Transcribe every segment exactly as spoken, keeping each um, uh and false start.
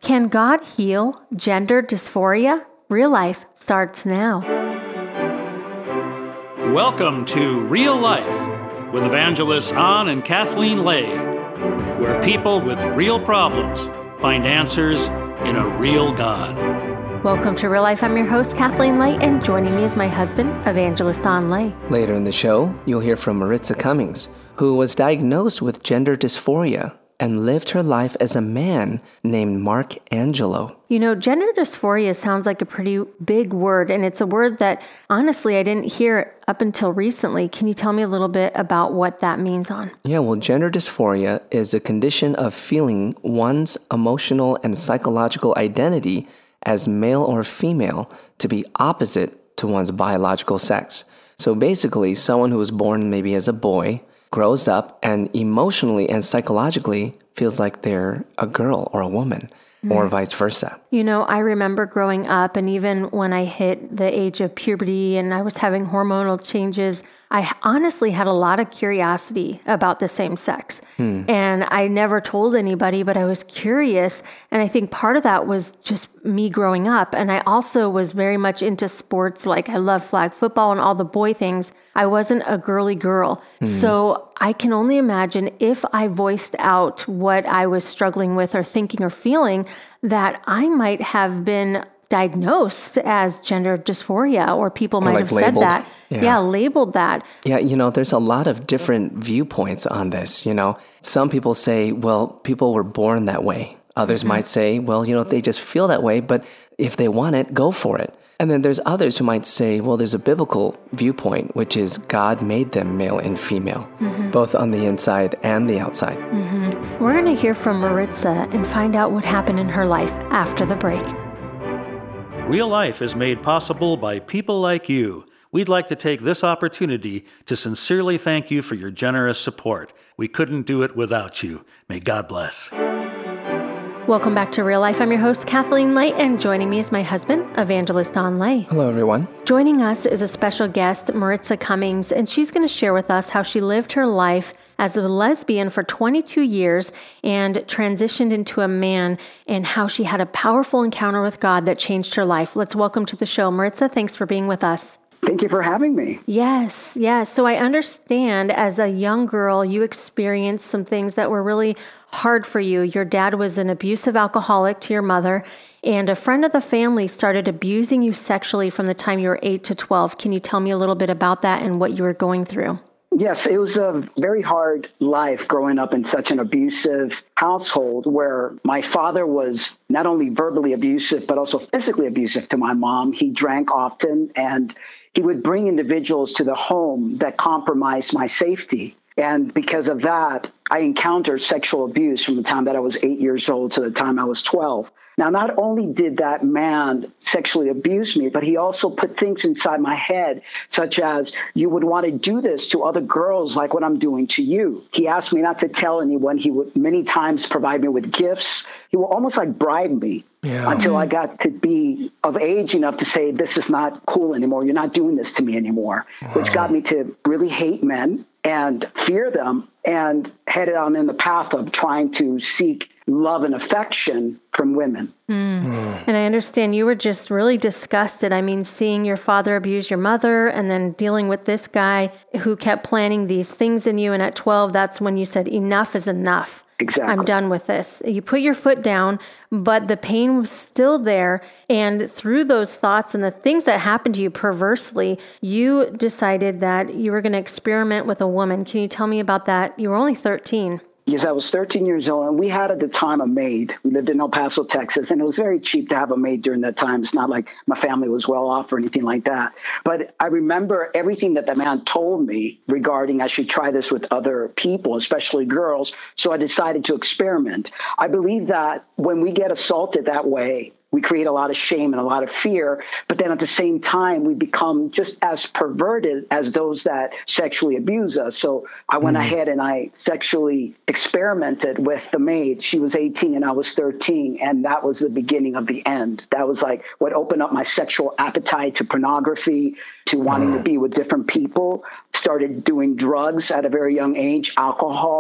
Can God heal gender dysphoria? Real Life starts now. Welcome to Real Life with evangelists Ann and Kathleen Lay, where people with real problems find answers in a real God. Welcome to Real Life. I'm your host, Kathleen Lay, and joining me is my husband, Evangelist Ann Lay. Later in the show, you'll hear from Maritza Cummings, who was diagnosed with gender dysphoria and lived her life as a man named Mark Angelo. You know, gender dysphoria sounds like a pretty big word, and it's a word that, honestly, I didn't hear up until recently. Can you tell me a little bit about what that means, On? Yeah, well, gender dysphoria is a condition of feeling one's emotional and psychological identity as male or female to be opposite to one's biological sex. So basically, someone who was born maybe as a boy grows up and emotionally and psychologically feels like they're a girl or a woman, mm. or vice versa. You know, I remember growing up, and even when I hit the age of puberty and I was having hormonal changes, I honestly had a lot of curiosity about the same sex. Hmm. And I never told anybody, but I was curious. And I think part of that was just me growing up. And I also was very much into sports. Like I love flag football and all the boy things. I wasn't a girly girl. Hmm. So I can only imagine if I voiced out what I was struggling with or thinking or feeling, that I might have been diagnosed as gender dysphoria, or people might or like have labeled. said that. Yeah. yeah, labeled that. Yeah, you know, there's a lot of different viewpoints on this, you know. Some people say, well, people were born that way. Others mm-hmm. might say, well, you know, they just feel that way, but if they want it, go for it. And then there's others who might say, well, there's a biblical viewpoint, which is God made them male and female, mm-hmm. both on the inside and the outside. Mm-hmm. We're going to hear from Maritza and find out what happened in her life after the break. Real Life is made possible by people like you. We'd like to take this opportunity to sincerely thank you for your generous support. We couldn't do it without you. May God bless. Welcome back to Real Life. I'm your host, Kathleen Lay, and joining me is my husband, Evangelist Ann Lay. Hello, everyone. Joining us is a special guest, Maritza Cummings, and she's going to share with us how she lived her life as a lesbian for twenty-two years and transitioned into a man, and how she had a powerful encounter with God that changed her life. Let's welcome to the show, Maritza. Thanks for being with us. Thank you for having me. Yes, yes. So I understand as a young girl, you experienced some things that were really hard for you. Your dad was an abusive alcoholic to your mother, and a friend of the family started abusing you sexually from the time you were eight to twelve. Can you tell me a little bit about that and what you were going through? Yes, it was a very hard life growing up in such an abusive household where my father was not only verbally abusive, but also physically abusive to my mom. He drank often, and he would bring individuals to the home that compromised my safety. And because of that, I encountered sexual abuse from the time that I was eight years old to the time I was twelve. Now, not only did that man sexually abuse me, but he also put things inside my head, such as, you would want to do this to other girls like what I'm doing to you. He asked me not to tell anyone. He would many times provide me with gifts. He would almost like bribe me yeah. until I got to be of age enough to say, this is not cool anymore. You're not doing this to me anymore, wow. which got me to really hate men and fear them, and headed on in the path of trying to seek love and affection from women. Mm. Mm. And I understand you were just really disgusted. I mean, seeing your father abuse your mother and then dealing with this guy who kept planting these things in you. And at twelve, that's when you said, enough is enough. Exactly. I'm done with this. You put your foot down, but the pain was still there. And through those thoughts and the things that happened to you perversely, you decided that you were going to experiment with a woman. Can you tell me about that? You were only thirteen. Yes, I was thirteen years old, and we had at the time a maid. We lived in El Paso, Texas, and it was very cheap to have a maid during that time. It's not like my family was well off or anything like that. But I remember everything that the man told me regarding I should try this with other people, especially girls. So I decided to experiment. I believe that when we get assaulted that way, we create a lot of shame and a lot of fear, but then at the same time, we become just as perverted as those that sexually abuse us. So I went mm-hmm. ahead and I sexually experimented with the maid. She was eighteen and I was thirteen, and that was the beginning of the end. That was like what opened up my sexual appetite to pornography, to wanting mm-hmm. to be with different people. Started doing drugs at a very young age, alcohol,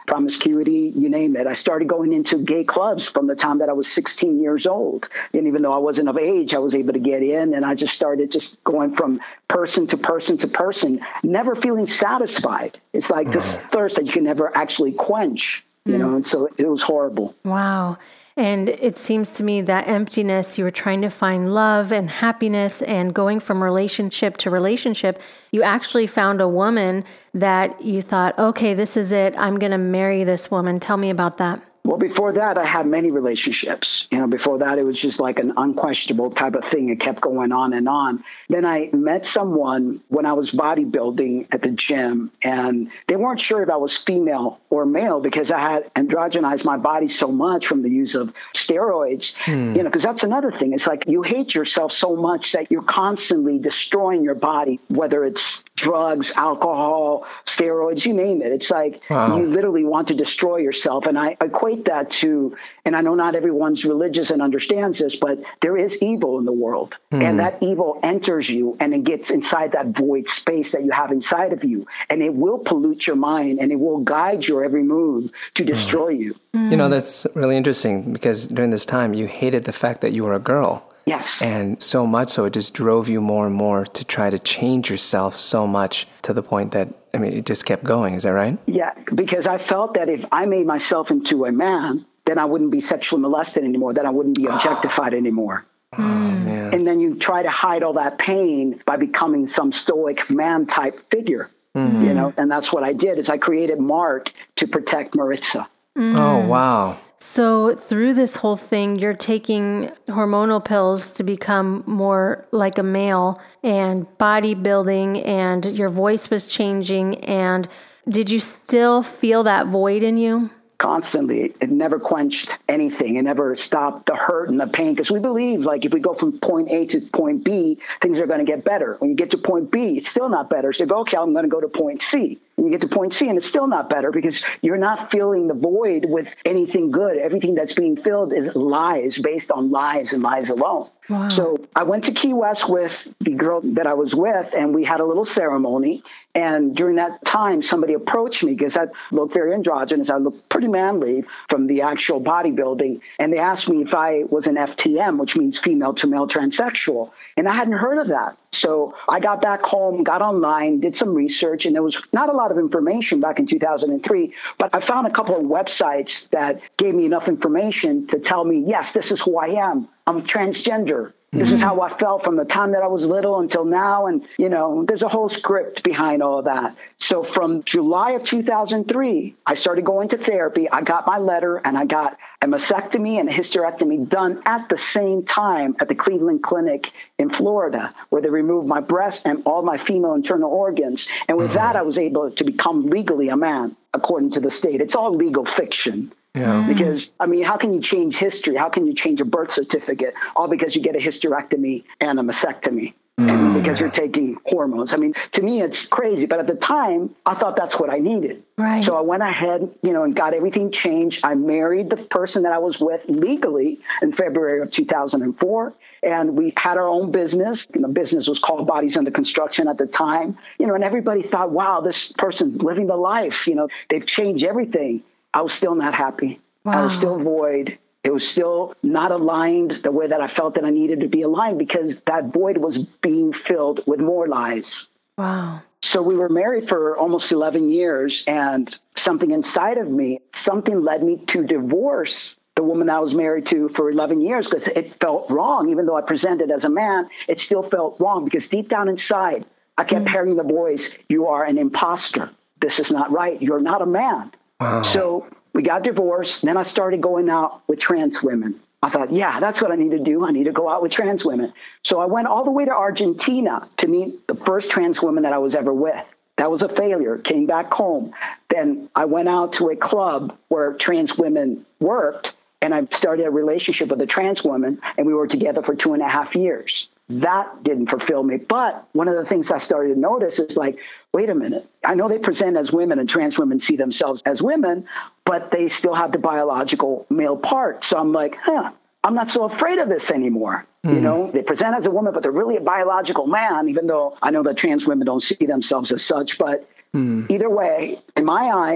promiscuity, you name it. I started going into gay clubs from the time that I was sixteen years old. And even though I wasn't of age, I was able to get in. And I just started just going from person to person to person, never feeling satisfied. It's like this thirst that you can never actually quench, you mm. know, and so it was horrible. Wow. And it seems to me that emptiness, you were trying to find love and happiness and going from relationship to relationship, you actually found a woman that you thought, okay, this is it. I'm going to marry this woman. Tell me about that. Well, before that, I had many relationships. You know, before that, it was just like an unquestionable type of thing. It kept going on and on. Then I met someone when I was bodybuilding at the gym, and they weren't sure if I was female or male because I had androgenized my body so much from the use of steroids. Hmm. You know, because that's another thing. It's like you hate yourself so much that you're constantly destroying your body, whether it's drugs, alcohol, steroids, you name it. It's like wow. you literally want to destroy yourself. And I equate that to, and I know not everyone's religious and understands this, but there is evil in the world. Mm. And that evil enters you and it gets inside that void space that you have inside of you. And it will pollute your mind and it will guide your every move to destroy mm. you. Mm. You know, that's really interesting because during this time you hated the fact that you were a girl. Yes. And so much so it just drove you more and more to try to change yourself so much to the point that, I mean, it just kept going. Is that right? Yeah, because I felt that if I made myself into a man, then I wouldn't be sexually molested anymore, then I wouldn't be objectified anymore. Oh, man. And then you try to hide all that pain by becoming some stoic man type figure, mm-hmm. you know, and that's what I did is I created Mark to protect Maritza. Mm. Oh, wow. So through this whole thing, you're taking hormonal pills to become more like a male and bodybuilding, and your voice was changing. And did you still feel that void in you? Constantly. It never quenched anything. It never stopped the hurt and the pain because we believe like if we go from point A to point B, things are going to get better. When you get to point B, it's still not better. So you go, okay, I'm going to go to point C. And you get to point C and it's still not better because you're not filling the void with anything good. Everything that's being filled is lies based on lies and lies alone. Wow. So I went to Key West with the girl that I was with, and we had a little ceremony. And during that time, somebody approached me because I looked very androgynous. I looked pretty manly from the actual bodybuilding. And they asked me if I was an F T M, which means female to male transsexual. And I hadn't heard of that. So I got back home, got online, did some research, and there was not a lot of information back in two thousand three, but I found a couple of websites that gave me enough information to tell me, yes, this is who I am. I'm transgender. This is how I felt from the time that I was little until now. And, you know, there's a whole script behind all of that. So from July of two thousand three, I started going to therapy. I got my letter and I got a mastectomy and a hysterectomy done at the same time at the Cleveland Clinic in Florida, where they removed my breast and all my female internal organs. And with that, I was able to become legally a man, according to the state. It's all legal fiction. Yeah. Because, I mean, how can you change history? How can you change a birth certificate? All because you get a hysterectomy and a mastectomy. Mm. And because you're taking hormones. I mean, to me, it's crazy. But at the time, I thought that's what I needed. Right. So I went ahead, you know, and got everything changed. I married the person that I was with legally in February of two thousand four. And we had our own business. And the business was called Bodies Under Construction at the time. You know, and everybody thought, wow, this person's living the life. You know, they've changed everything. I was still not happy. Wow. I was still void. It was still not aligned the way that I felt that I needed to be aligned because that void was being filled with more lies. Wow. So we were married for almost eleven years, and something inside of me, something led me to divorce the woman I was married to for eleven years because it felt wrong. Even though I presented as a man, it still felt wrong because deep down inside, I kept mm. hearing the voice, you are an imposter. This is not right. You're not a man. Wow. So we got divorced. Then I started going out with trans women. I thought, yeah, that's what I need to do. I need to go out with trans women. So I went all the way to Argentina to meet the first trans woman that I was ever with. That was a failure. Came back home. Then I went out to a club where trans women worked, and I started a relationship with a trans woman, and we were together for two and a half years. That didn't fulfill me. But one of the things I started to notice is like, wait a minute. I know they present as women and trans women see themselves as women, but they still have the biological male part. So I'm like, huh, I'm not so afraid of this anymore. Mm. You know, they present as a woman, but they're really a biological man, even though I know that trans women don't see themselves as such. But mm. either way, in my eyes,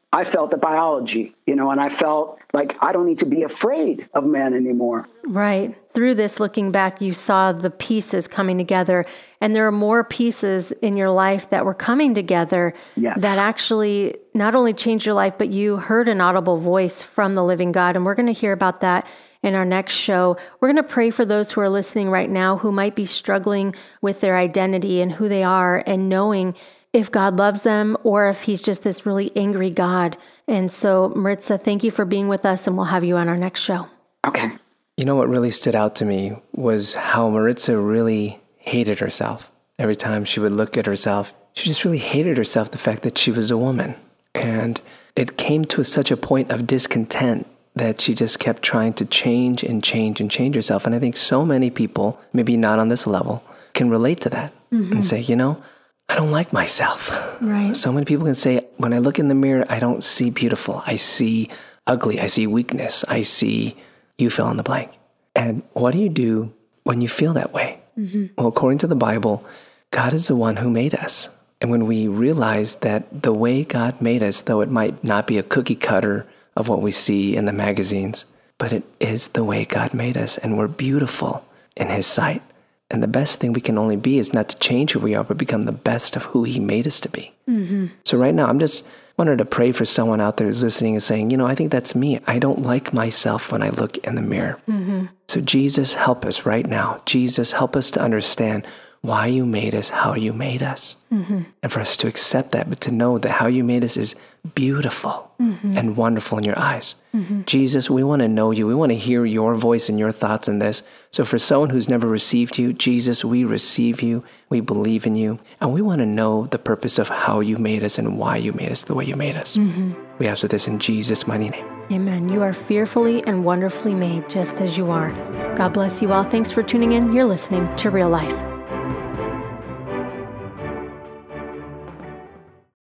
I felt the biology, you know, and I felt like I don't need to be afraid of men anymore. Right. Through this, looking back, you saw the pieces coming together, and there are more pieces in your life that were coming together Yes. that actually not only changed your life, but you heard an audible voice from the living God. And we're going to hear about that in our next show. We're going to pray for those who are listening right now who might be struggling with their identity and who they are, and knowing if God loves them or if he's just this really angry God. And so, Maritza, thank you for being with us, and we'll have you on our next show. Okay. You know what really stood out to me was how Maritza really hated herself. Every time she would look at herself, she just really hated herself, the fact that she was a woman. And it came to such a point of discontent that she just kept trying to change and change and change herself. And I think so many people, maybe not on this level, can relate to that mm-hmm. and say, you know, I don't like myself. Right. So many people can say, when I look in the mirror, I don't see beautiful. I see ugly. I see weakness. I see you fill in the blank. And what do you do when you feel that way? Mm-hmm. Well, according to the Bible, God is the one who made us. And when we realize that the way God made us, though it might not be a cookie cutter of what we see in the magazines, but it is the way God made us, and we're beautiful in his sight. And the best thing we can only be is not to change who we are, but become the best of who he made us to be. Mm-hmm. So right now, I'm just wanted to pray for someone out there who's listening and saying, you know, I think that's me. I don't like myself when I look in the mirror. Mm-hmm. So Jesus, help us right now. Jesus, help us to understand why you made us, how you made us. Mm-hmm. And for us to accept that, but to know that how you made us is beautiful mm-hmm. and wonderful in your eyes. Mm-hmm. Jesus, we want to know you. We want to hear your voice and your thoughts in this. So for someone who's never received you, Jesus, we receive you. We believe in you. And we want to know the purpose of how you made us and why you made us the way you made us. Mm-hmm. We ask for this in Jesus' mighty name. Amen. You are fearfully and wonderfully made just as you are. God bless you all. Thanks for tuning in. You're listening to Real Life.